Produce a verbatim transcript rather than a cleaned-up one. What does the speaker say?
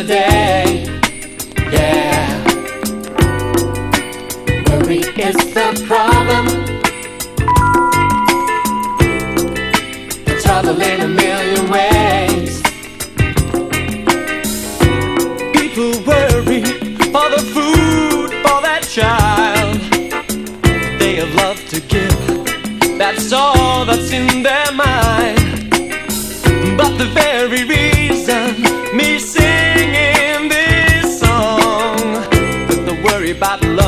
day. Yeah. Worry is the problem. The trouble in a million ways. People worry for the food for that child they have loved to give. That's all that's in their mind. But the very reason me singing this song, that the worry about love